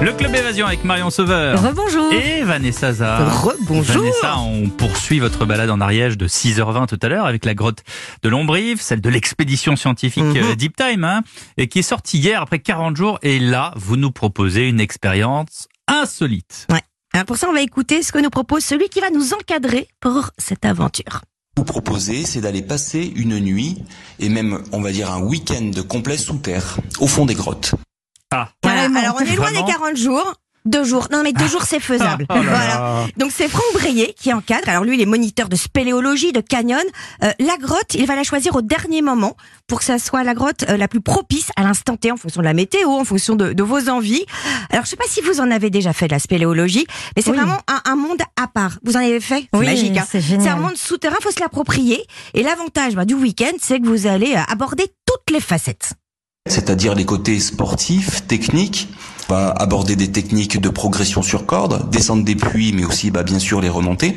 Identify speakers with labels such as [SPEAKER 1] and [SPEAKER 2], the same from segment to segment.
[SPEAKER 1] Le Club Évasion avec Marion Sauveur.
[SPEAKER 2] Rebonjour.
[SPEAKER 1] Et Vanessa Zah.
[SPEAKER 2] Rebonjour.
[SPEAKER 1] Vanessa, on poursuit votre balade en Ariège de 6h20 tout à l'heure avec la grotte de Lombrive, celle de l'expédition scientifique Deep Time, et qui est sortie hier après 40 jours. Et là, vous nous proposez une expérience insolite.
[SPEAKER 2] Ouais. Alors pour ça, on va écouter ce que nous propose celui qui va nous encadrer pour cette aventure.
[SPEAKER 3] Vous proposez, c'est d'aller passer une nuit et même, on va dire, un week-end complet sous terre, au fond des grottes.
[SPEAKER 1] Ah,
[SPEAKER 2] Voilà. Alors on est loin
[SPEAKER 1] Vraiment
[SPEAKER 2] des 40 jours. 2 jours. Non mais 2 jours c'est faisable.
[SPEAKER 1] Oh là
[SPEAKER 2] Voilà.
[SPEAKER 1] là.
[SPEAKER 2] Donc c'est Franck Bréillet qui encadre. Alors lui il est moniteur de spéléologie, de canyon. La grotte, il va la choisir au dernier moment pour que ça soit la grotte la plus propice à l'instant T en fonction de la météo, en fonction de vos envies. Alors je sais pas si vous en avez déjà fait de la spéléologie, mais c'est vraiment un monde à part. Vous en avez fait? C'est magique. Hein.
[SPEAKER 4] C'est génial.
[SPEAKER 2] C'est un monde souterrain, faut se l'approprier. Et l'avantage du week-end, c'est que vous allez aborder toutes les facettes.
[SPEAKER 3] C'est-à-dire les côtés sportifs, techniques. On va aborder des techniques de progression sur corde, descendre des puits, mais aussi bien sûr les remontées.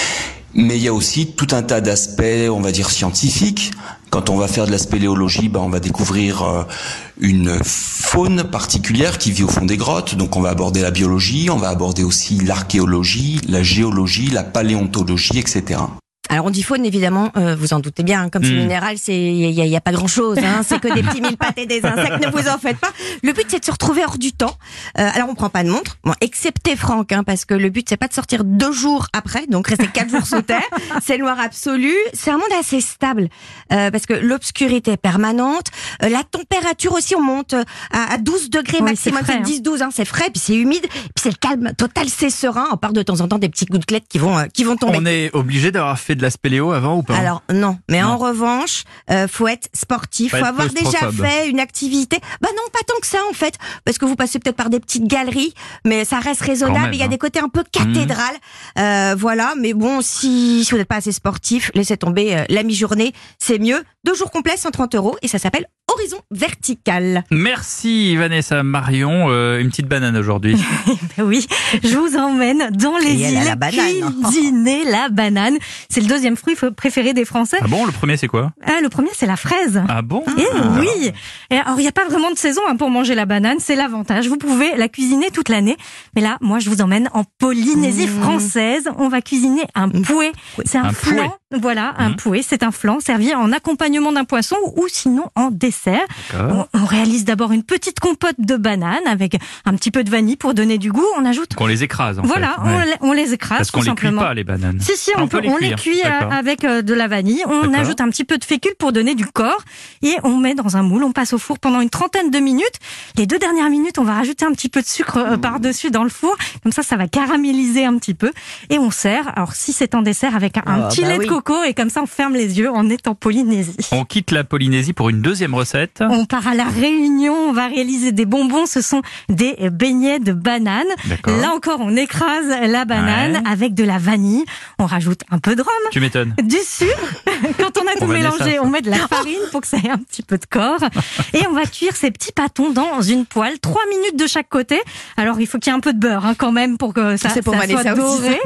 [SPEAKER 3] Mais il y a aussi tout un tas d'aspects, on va dire, scientifiques. Quand on va faire de la spéléologie, on va découvrir une faune particulière qui vit au fond des grottes. Donc on va aborder la biologie, on va aborder aussi l'archéologie, la géologie, la paléontologie, etc.
[SPEAKER 2] Alors on dit faune évidemment, vous en doutez bien, comme c'est minéral, il y a pas grand chose, c'est que des petits mille pattes et des insectes, ne vous en faites pas. Le but c'est de se retrouver hors du temps. Alors on prend pas de montre, excepté Franck, parce que le but c'est pas de sortir 2 jours après, donc rester 4 jours sous terre. C'est le noir absolu. C'est un monde assez stable parce que l'obscurité est permanente, la température aussi on monte à 12 degrés maximum, c'est 10-12, c'est frais, puis c'est humide, puis c'est le calme total, c'est serein. On part de temps en temps des petites gouttelettes qui vont tomber.
[SPEAKER 1] On est obligé d'avoir fait de la spéléo avant ou pas?
[SPEAKER 2] Alors non, mais en revanche, faut être sportif, faut avoir déjà fait une activité. Non, pas tant que ça en fait, parce que vous passez peut-être par des petites galeries, mais ça reste raisonnable. Il y a des côtés un peu cathédrale, voilà. Mais bon, si vous n'êtes pas assez sportif, laissez tomber la mi-journée, c'est mieux. 2 jours complets, 130 € et ça s'appelle Horizon Vertical.
[SPEAKER 1] Merci Vanessa. Marion, une petite banane aujourd'hui.
[SPEAKER 4] Oui, je vous emmène dans les îles
[SPEAKER 2] la banane.
[SPEAKER 4] cuisiner la banane. C'est le 2e fruit préféré des Français.
[SPEAKER 1] Ah bon, le premier c'est quoi?
[SPEAKER 4] Le premier c'est la fraise.
[SPEAKER 1] Ah bon?
[SPEAKER 4] Oui. Et alors il n'y a pas vraiment de saison pour manger la banane, c'est l'avantage. Vous pouvez la cuisiner toute l'année. Mais là, moi je vous emmène en Polynésie française. On va cuisiner un pouet. C'est un flan. Voilà, un pouet, c'est un flan servi en accompagnement d'un poisson ou sinon en dessert. On réalise d'abord une petite compote de bananes avec un petit peu de vanille pour donner du goût. On ajoute...
[SPEAKER 1] Qu'on les écrase en fait.
[SPEAKER 4] Voilà, on les écrase
[SPEAKER 1] parce qu'on
[SPEAKER 4] tout simplement.
[SPEAKER 1] Parce qu'on les cuit pas les bananes.
[SPEAKER 4] Si, on les cuit avec de la vanille. On ajoute un petit peu de fécule pour donner du corps et on met dans un moule. On passe au four pendant une 30aine de minutes. Les 2 dernières minutes, on va rajouter un petit peu de sucre par-dessus dans le four. Comme ça va caraméliser un petit peu et on sert. Alors si c'est en dessert avec un petit lait de coco et comme ça on ferme les yeux, on est en Polynésie.
[SPEAKER 1] On quitte la Polynésie pour une 2e recette.
[SPEAKER 4] On part à la Réunion, on va réaliser des bonbons, ce sont des beignets de banane. Là encore, on écrase la banane avec de la vanille, on rajoute un peu de rhum.
[SPEAKER 1] Tu m'étonnes.
[SPEAKER 4] Du sucre. Quand on a tout mélangé, on met de la farine pour que ça ait un petit peu de corps. Et on va cuire ces petits pâtons dans une poêle, 3 minutes de chaque côté. Alors, il faut qu'il y ait un peu de beurre quand même pour que ça soit doré.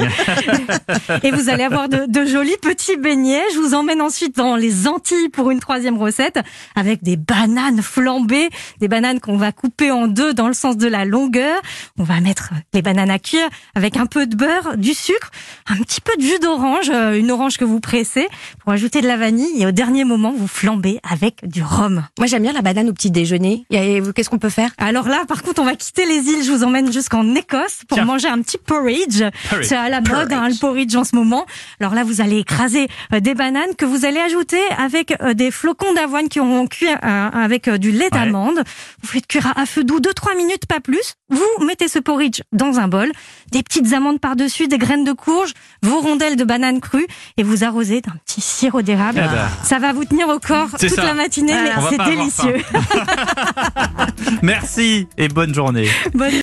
[SPEAKER 4] Et vous allez avoir de jolis petits beignets. Je vous emmène ensuite dans les Antilles pour une 3e recette avec des bananes flambées, des bananes qu'on va couper en 2 dans le sens de la longueur. On va mettre les bananes à cuire avec un peu de beurre, du sucre, un petit peu de jus d'orange, une orange que vous pressez pour ajouter de la vanille et au dernier moment, vous flambez avec du rhum.
[SPEAKER 2] Moi, j'aime bien la banane au petit déjeuner. Qu'est-ce qu'on peut faire?
[SPEAKER 4] Alors là, par contre, on va quitter les îles. Je vous emmène jusqu'en Écosse pour manger un petit porridge. C'est à la mode, le porridge en ce moment. Alors là, vous allez écraser des bananes que vous allez ajouter avec des flocons d'avoine qui ont cuit avec du lait d'amande. Vous faites cuire à feu doux 2-3 minutes, pas plus. Vous mettez ce porridge dans un bol, des petites amandes par-dessus, des graines de courge, vos rondelles de bananes crues et vous arrosez d'un petit sirop d'érable. Ça va vous tenir au corps toute la matinée, mais c'est délicieux.
[SPEAKER 1] Merci et bonne journée.